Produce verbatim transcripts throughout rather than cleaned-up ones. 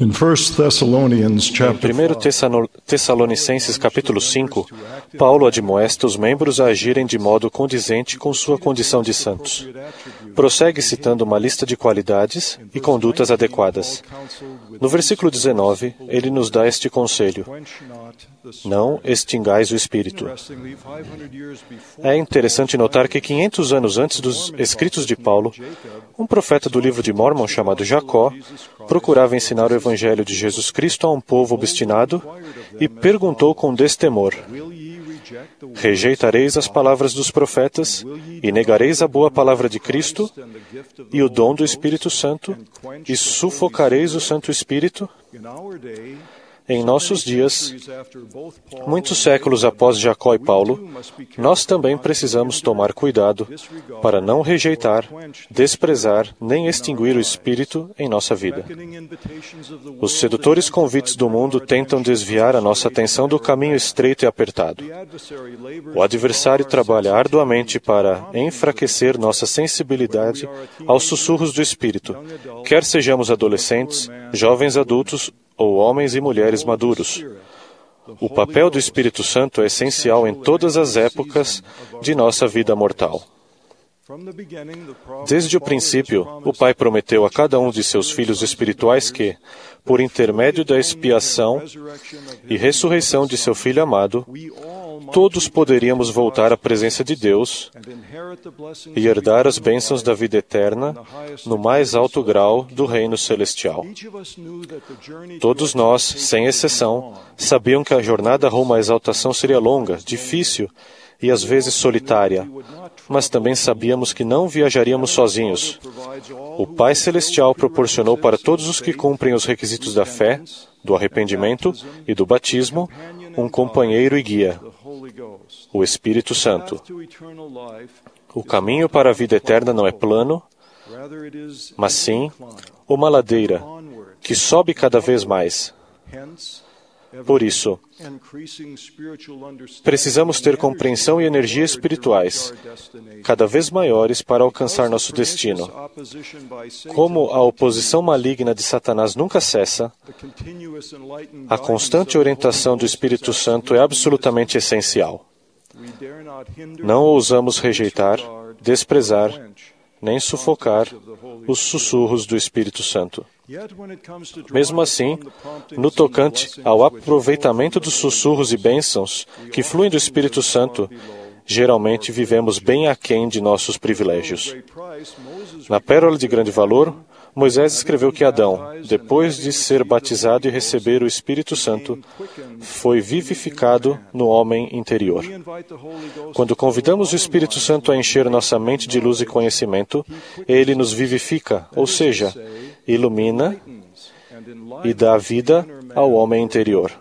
In First Thessalonians Em chapter primeiro Tessalonicenses capítulo cinco, Paulo admoesta os membros a agirem de modo condizente com sua condição de santos. Prossegue citando uma lista de qualidades e condutas adequadas. No versículo dezenove, ele nos dá este conselho: não extingais o Espírito. É interessante notar que quinhentos anos antes dos escritos de Paulo, um profeta do livro de Mórmon chamado Jacó procurava ensinar o Evangelho de Jesus Cristo a um povo obstinado e perguntou com destemor: rejeitareis as palavras dos profetas e negareis a boa palavra de Cristo e o dom do Espírito Santo e sufocareis o Santo Espírito? Em nossos dias, muitos séculos após Jacó e Paulo, nós também precisamos tomar cuidado para não rejeitar, desprezar, nem extinguir o Espírito em nossa vida. Os sedutores convites do mundo tentam desviar a nossa atenção do caminho estreito e apertado. O adversário trabalha arduamente para enfraquecer nossa sensibilidade aos sussurros do Espírito, quer sejamos adolescentes, jovens adultos ou homens e mulheres maduros. O papel do Espírito Santo é essencial em todas as épocas de nossa vida mortal. Desde o princípio, o Pai prometeu a cada um de seus filhos espirituais que, por intermédio da expiação e ressurreição de seu Filho amado, todos poderíamos voltar à presença de Deus e herdar as bênçãos da vida eterna no mais alto grau do reino celestial. Todos nós, sem exceção, sabiam que a jornada rumo à exaltação seria longa, difícil e às vezes solitária, mas também sabíamos que não viajaríamos sozinhos. O Pai Celestial proporcionou para todos os que cumprem os requisitos da fé, do arrependimento e do batismo um companheiro e guia, o Espírito Santo. O caminho para a vida eterna não é plano, mas sim uma ladeira que sobe cada vez mais. Por isso, precisamos ter compreensão e energia espirituais cada vez maiores para alcançar nosso destino. Como a oposição maligna de Satanás nunca cessa, a constante orientação do Espírito Santo é absolutamente essencial. Não ousamos rejeitar, desprezar, nem sufocar os sussurros do Espírito Santo. Mesmo assim, no tocante ao aproveitamento dos sussurros e bênçãos que fluem do Espírito Santo, geralmente vivemos bem aquém de nossos privilégios. Na Pérola de Grande Valor, Moisés escreveu que Adão, depois de ser batizado e receber o Espírito Santo, foi vivificado no homem interior. Quando convidamos o Espírito Santo a encher nossa mente de luz e conhecimento, ele nos vivifica, ou seja, ilumina e dá vida ao homem interior.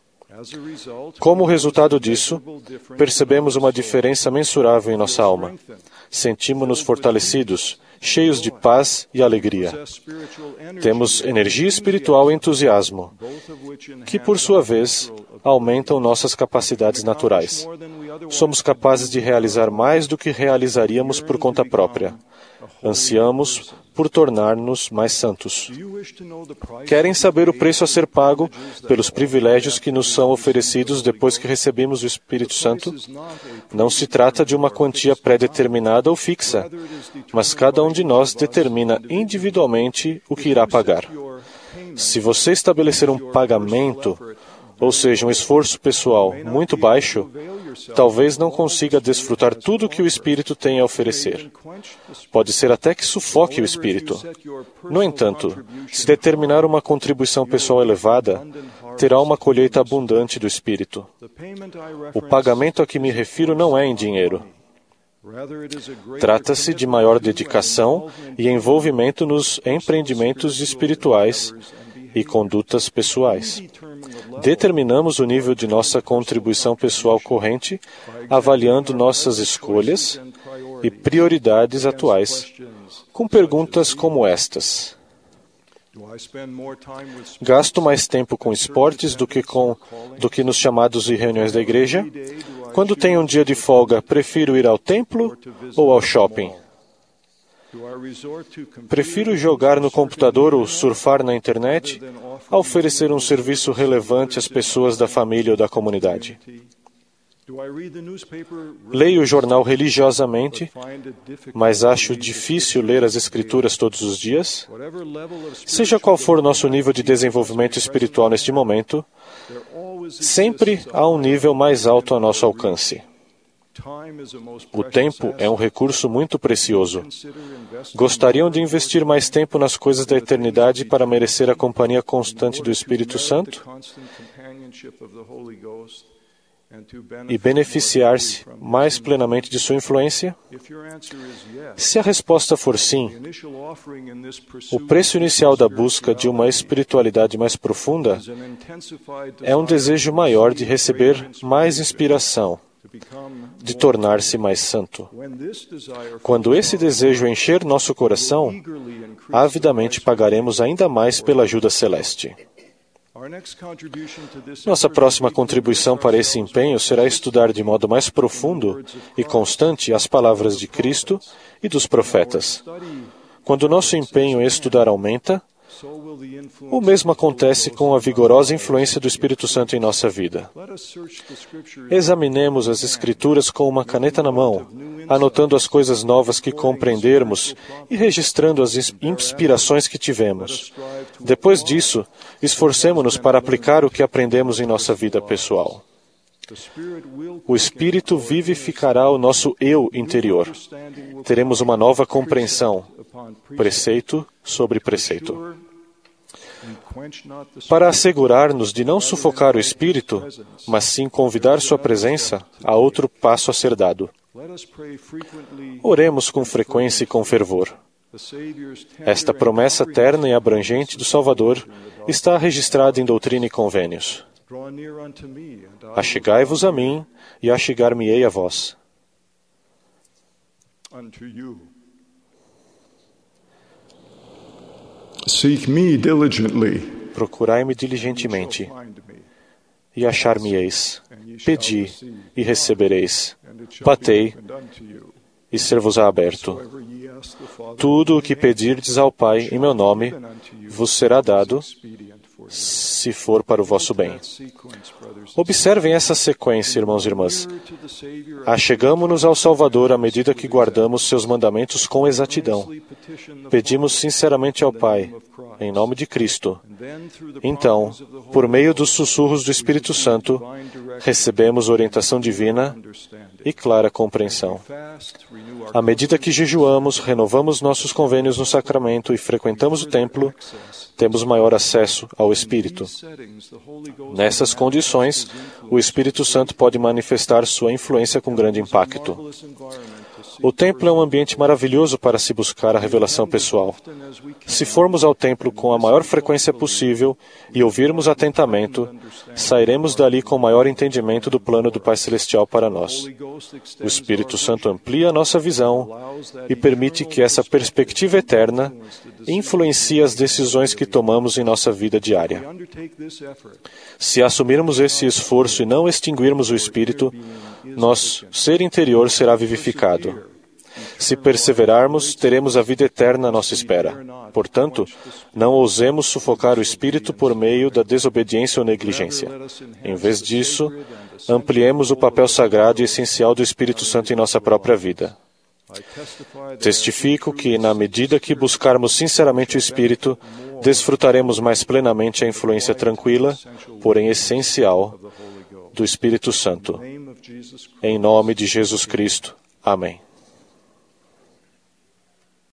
Como resultado disso, percebemos uma diferença mensurável em nossa alma. Sentimos-nos fortalecidos, cheios de paz e alegria. Temos energia espiritual e entusiasmo, que, por sua vez, aumentam nossas capacidades naturais. Somos capazes de realizar mais do que realizaríamos por conta própria. Ansiamos por tornar-nos mais santos. Querem saber o preço a ser pago pelos privilégios que nos são oferecidos depois que recebemos o Espírito Santo? Não se trata de uma quantia pré-determinada ou fixa, mas cada um de nós determina individualmente o que irá pagar. Se você estabelecer um pagamento, ou seja, um esforço pessoal muito baixo, talvez não consiga desfrutar tudo o que o Espírito tem a oferecer. Pode ser até que sufoque o Espírito. No entanto, se determinar uma contribuição pessoal elevada, terá uma colheita abundante do Espírito. O pagamento a que me refiro não é em dinheiro. Trata-se de maior dedicação e envolvimento nos empreendimentos espirituais e condutas pessoais. Determinamos o nível de nossa contribuição pessoal corrente avaliando nossas escolhas e prioridades atuais, com perguntas como estas: gasto mais tempo com esportes do que, com, do que nos chamados e reuniões da igreja? Quando tenho um dia de folga, prefiro ir ao templo ou ao shopping? Prefiro jogar no computador ou surfar na internet a oferecer um serviço relevante às pessoas da família ou da comunidade? Leio o jornal religiosamente, mas acho difícil ler as Escrituras todos os dias? Seja qual for o nosso nível de desenvolvimento espiritual neste momento, sempre há um nível mais alto a nosso alcance. O tempo é um recurso muito precioso. Gostariam de investir mais tempo nas coisas da eternidade para merecer a companhia constante do Espírito Santo e beneficiar-se mais plenamente de sua influência? Se a resposta for sim, o preço inicial da busca de uma espiritualidade mais profunda é um desejo maior de receber mais inspiração, de tornar-se mais santo. Quando esse desejo encher nosso coração, avidamente pagaremos ainda mais pela ajuda celeste. Nossa próxima contribuição para esse empenho será estudar de modo mais profundo e constante as palavras de Cristo e dos profetas. Quando nosso empenho em estudar aumenta, o mesmo acontece com a vigorosa influência do Espírito Santo em nossa vida. Examinemos as Escrituras com uma caneta na mão, anotando as coisas novas que compreendermos e registrando as inspirações que tivemos. Depois disso, esforcemo-nos para aplicar o que aprendemos em nossa vida pessoal. O Espírito vivificará o nosso eu interior. Teremos uma nova compreensão, preceito sobre preceito. Para assegurar-nos de não sufocar o Espírito, mas sim convidar sua presença, há outro passo a ser dado. Oremos com frequência e com fervor. Esta promessa terna e abrangente do Salvador está registrada em Doutrina e Convênios. Achegai-vos a mim, e achegar-me-ei a vós. Seek me diligently, Procurai-me diligentemente, e achar-me-eis. Pedi, e recebereis. Batei, e ser-vos-á aberto. Tudo o que pedirdes ao Pai em meu nome, vos será dado, se for para o vosso bem. Observem essa sequência, irmãos e irmãs. Achegamo-nos ao Salvador à medida que guardamos seus mandamentos com exatidão. Pedimos sinceramente ao Pai, em nome de Cristo. Então, por meio dos sussurros do Espírito Santo, recebemos orientação divina e clara compreensão. À medida que jejuamos, renovamos nossos convênios no sacramento e frequentamos o templo, temos maior acesso ao Espírito. Nessas condições, o Espírito Santo pode manifestar sua influência com grande impacto. O templo é um ambiente maravilhoso para se buscar a revelação pessoal. Se formos ao templo com a maior frequência possível e ouvirmos atentamente, sairemos dali com maior entendimento do plano do Pai Celestial para nós. O Espírito Santo amplia a nossa visão e permite que essa perspectiva eterna influencie as decisões que tomamos em nossa vida diária. Se assumirmos esse esforço e não extinguirmos o Espírito, nosso ser interior será vivificado. Se perseverarmos, teremos a vida eterna à nossa espera. Portanto, não ousemos sufocar o Espírito por meio da desobediência ou negligência. Em vez disso, ampliemos o papel sagrado e essencial do Espírito Santo em nossa própria vida. Testifico que, na medida que buscarmos sinceramente o Espírito, desfrutaremos mais plenamente a influência tranquila, porém essencial, do Espírito Santo. Em nome de Jesus Cristo. Amém.